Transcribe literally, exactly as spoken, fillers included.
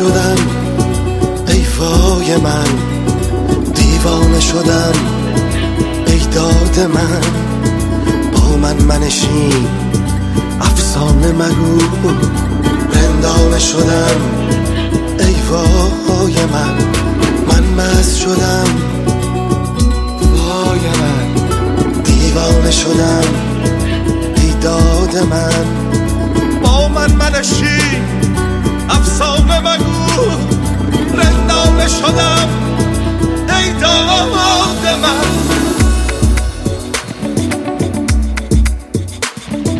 شدم ای وای من، دیوانه شدم ای داد من. با من منشین افسانه مگو، رندانه شدم ای وای من. من مست شدم وای من، دیوانه شدم ای داد من. با من منشین افسانه مگو، رندانه شدم